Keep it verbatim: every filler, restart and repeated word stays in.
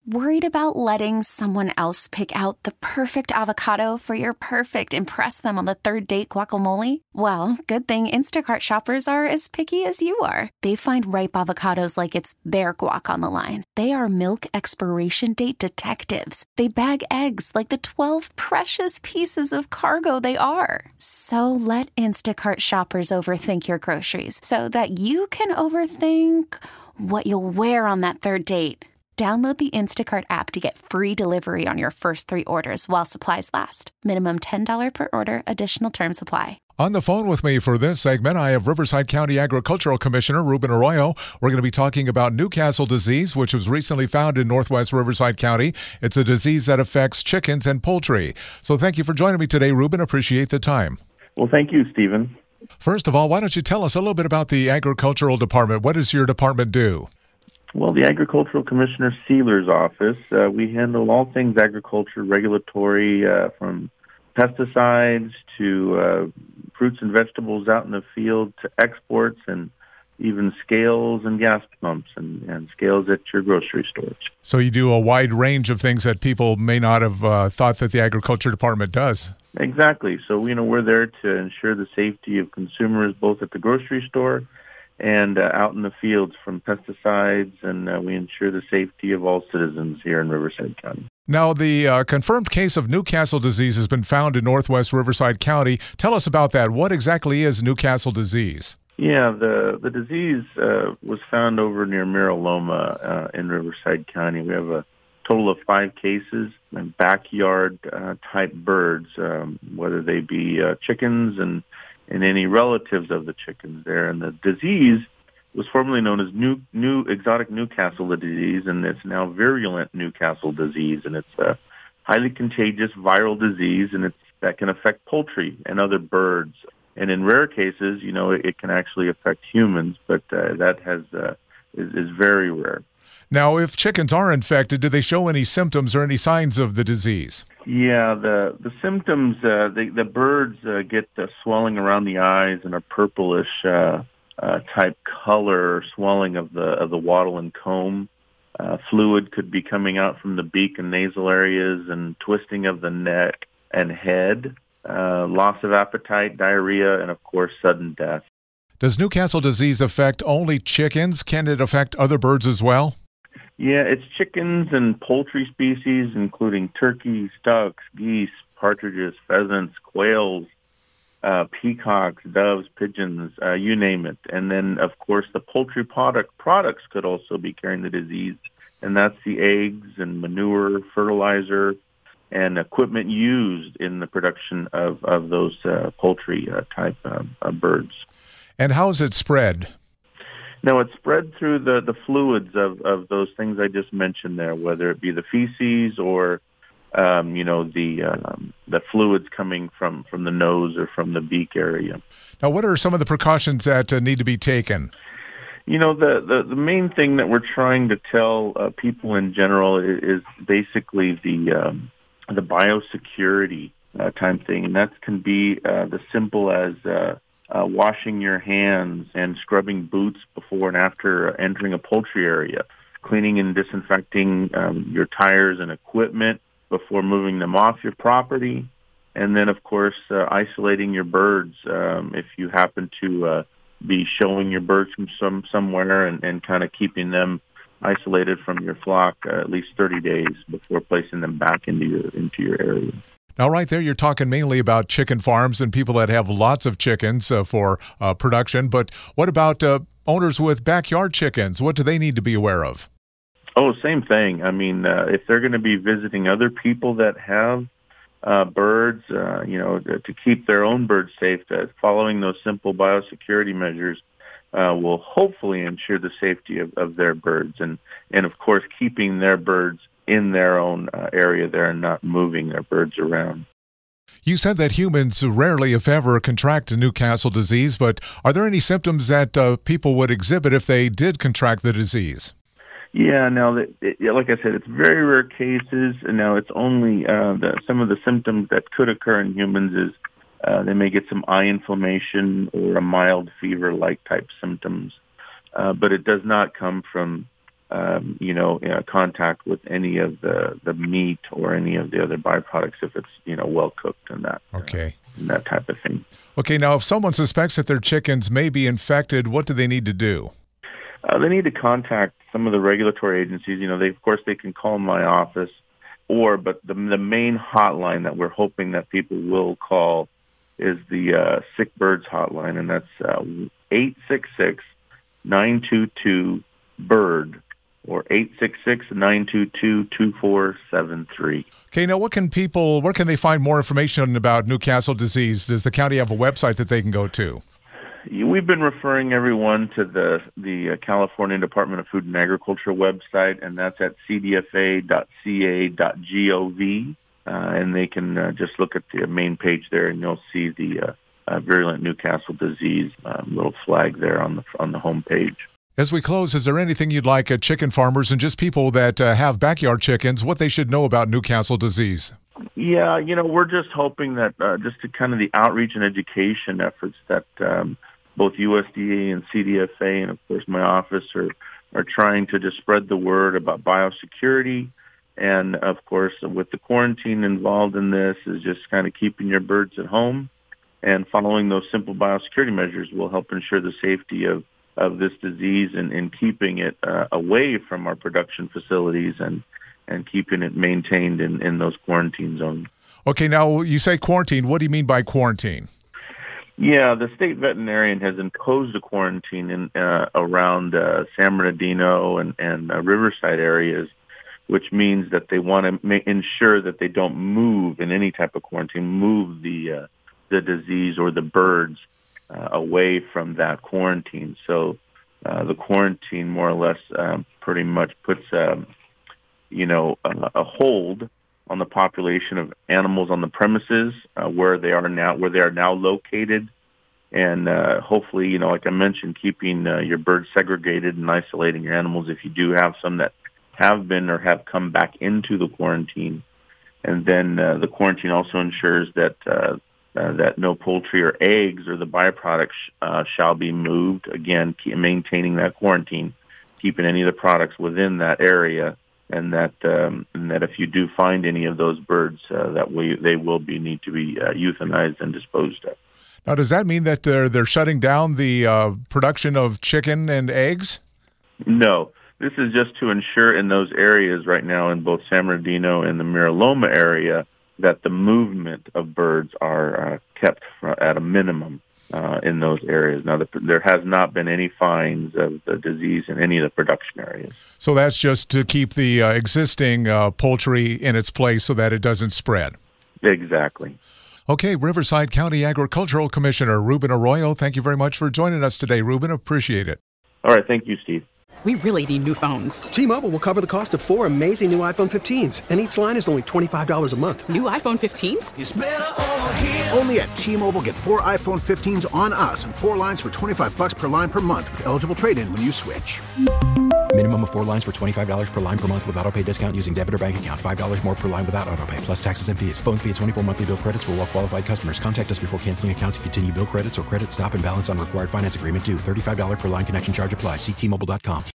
Worried about letting someone else pick out the perfect avocado for your perfect impress them on the third date guacamole? Well, good thing Instacart shoppers are as picky as you are. They find ripe avocados like it's their guac on the line. They are milk expiration date detectives. They bag eggs like the twelve precious pieces of cargo they are. So let Instacart shoppers overthink your groceries so that you can overthink what you'll wear on that third date. Download the Instacart app to get free delivery on your first three orders while supplies last. Minimum ten dollars per order. Additional terms apply. On the phone with me for this segment, I have Riverside County Agricultural Commissioner Ruben Arroyo. We're going to be talking about Newcastle disease, which was recently found in northwest Riverside County. It's a disease that affects chickens and poultry. So thank you for joining me today, Ruben. Appreciate the time. Well, thank you, Stephen. First of all, why don't you tell us a little bit about the Agricultural Department? What does your department do? Well, the Agricultural Commissioner Sealer's office, uh, we handle all things agriculture regulatory, uh, from pesticides to uh, fruits and vegetables out in the field to exports, and even scales and gas pumps and, and scales at your grocery stores. So you do a wide range of things that people may not have uh, thought that the Agriculture Department does. Exactly. So, you know, we're there to ensure the safety of consumers both at the grocery store and uh, out in the fields from pesticides, and uh, we ensure the safety of all citizens here in Riverside County. Now, the uh, confirmed case of Newcastle disease has been found in northwest Riverside County. Tell us about that. What exactly is Newcastle disease? Yeah, the, the disease uh, was found over near Mira Loma uh, in Riverside County. We have a total of five cases, and backyard-type uh, birds, um, whether they be uh, chickens and and any relatives of the chickens there. And the disease was formerly known as new, new exotic Newcastle disease, and it's now virulent Newcastle disease. And it's a highly contagious viral disease, and it's that can affect poultry and other birds. And in rare cases, you know, it, it can actually affect humans, but uh, that has uh, is, is very rare. Now, if chickens are infected, do they show any symptoms or any signs of the disease? Yeah, the the symptoms, uh, the, the birds uh, get uh, swelling around the eyes and a purplish uh, uh, type color, swelling of the of the wattle and comb. Uh, fluid could be coming out from the beak and nasal areas, and twisting of the neck and head, uh, loss of appetite, diarrhea, and of course, sudden death. Does Newcastle disease affect only chickens? Can it affect other birds as well? Yeah, it's chickens and poultry species, including turkeys, ducks, geese, partridges, pheasants, quails, uh, peacocks, doves, pigeons, uh, you name it. And then, of course, the poultry product products could also be carrying the disease, and that's the eggs and manure, fertilizer, and equipment used in the production of, of those uh, poultry uh, type uh, uh, birds. And how is it spread? No, it's spread through the, the fluids of, of those things I just mentioned there, whether it be the feces or, um, you know, the um, the fluids coming from, from the nose or from the beak area. Now, what are some of the precautions that uh, need to be taken? You know, the, the, the main thing that we're trying to tell uh, people in general is, is basically the um, the biosecurity uh, type thing, and that can be uh, the simple as uh, Uh, washing your hands and scrubbing boots before and after entering a poultry area, cleaning and disinfecting um, your tires and equipment before moving them off your property, and then, of course, uh, isolating your birds um, if you happen to uh, be showing your birds from some somewhere and, and kind of keeping them isolated from your flock uh, at least thirty days before placing them back into your into your area. Now, right there, you're talking mainly about chicken farms and people that have lots of chickens uh, for uh, production. But what about uh, owners with backyard chickens? What do they need to be aware of? Oh, same thing. I mean, uh, if they're going to be visiting other people that have uh, birds, uh, you know, to keep their own birds safe, uh, following those simple biosecurity measures uh, will hopefully ensure the safety of, of their birds. And, and, of course, keeping their birds in their own uh, area there and not moving their birds around. You said that humans rarely, if ever, contract Newcastle disease, but are there any symptoms that uh, people would exhibit if they did contract the disease? Yeah, now, that, it, like I said, it's very rare cases, and now it's only uh, the, some of the symptoms that could occur in humans is uh, they may get some eye inflammation or a mild fever-like type symptoms, uh, but it does not come from um, you know, uh, contact with any of the, the meat or any of the other byproducts if it's, you know, well cooked and that. Okay. Uh, and that type of thing. Okay. Now, if someone suspects that their chickens may be infected, what do they need to do? Uh, they need to contact some of the regulatory agencies. You know, they, of course, they can call my office, or but the the main hotline that we're hoping that people will call is the uh, Sick Birds hotline, and that's uh, eight six six, nine two two, bird, or eight six six, nine two two, two four seven three. Okay, now what can people, where can they find more information about Newcastle disease? Does the county have a website that they can go to? We've been referring everyone to the the uh, California Department of Food and Agriculture website, and that's at c d f a dot c a dot gov, uh, and they can uh, just look at the main page there, and you'll see the uh, uh, virulent Newcastle disease um, little flag there on the on the home page. As we close, is there anything you'd like uh, chicken farmers and just people that uh, have backyard chickens, what they should know about Newcastle disease? Yeah, you know, we're just hoping that uh, just to kind of the outreach and education efforts that um, both U S D A and C D F A and, of course, my office are, are trying to just spread the word about biosecurity. And, of course, with the quarantine involved in this is just kind of keeping your birds at home, and following those simple biosecurity measures will help ensure the safety of, of this disease and, and keeping it uh, away from our production facilities and, and keeping it maintained in, in those quarantine zones. Okay, now you say quarantine. What do you mean by quarantine? Yeah, the state veterinarian has imposed a quarantine in uh, around uh, San Bernardino and, and uh, Riverside areas, which means that they want to ma- ensure that they don't move in any type of quarantine, move the uh, the disease or the birds uh, away from that quarantine. So uh, the quarantine more or less um, pretty much puts, um, you know, a, a hold on the population of animals on the premises uh, where they are now, where they are now located, and uh, hopefully, you know, like I mentioned, keeping uh, your birds segregated and isolating your animals if you do have some that have been or have come back into the quarantine. And then uh, the quarantine also ensures that uh, uh, that no poultry or eggs or the byproducts uh, shall be moved. Again, keep maintaining that quarantine, keeping any of the products within that area. And that um, and that if you do find any of those birds, uh, that we, they will be need to be uh, euthanized and disposed of. Now, does that mean that they're they're shutting down the uh, production of chicken and eggs? No, this is just to ensure in those areas right now in both San Bernardino and the Mira Loma area that the movement of birds are uh, kept at a minimum uh, in those areas. Now, the, there has not been any finds of the disease in any of the production areas. So that's just to keep the uh, existing uh, poultry in its place so that it doesn't spread. Exactly. Okay, Riverside County Agricultural Commissioner Ruben Arroyo, thank you very much for joining us today. Ruben, appreciate it. All right, thank you, Steve. We really need new phones. T-Mobile will cover the cost of four amazing new iPhone fifteens, and each line is only twenty-five dollars a month. New iPhone fifteens? It's better over here. Only at T-Mobile, get four iPhone fifteens on us and four lines for twenty-five dollars per line per month with eligible trade-in when you switch. Minimum of four lines for twenty-five dollars per line per month with autopay discount using debit or bank account. five dollars more per line without autopay, plus taxes and fees. Phone fee at twenty-four monthly bill credits for well-qualified customers. Contact us before canceling account to continue bill credits or credit stop and balance on required finance agreement due. thirty-five dollars per line connection charge applies. See T Mobile dot com.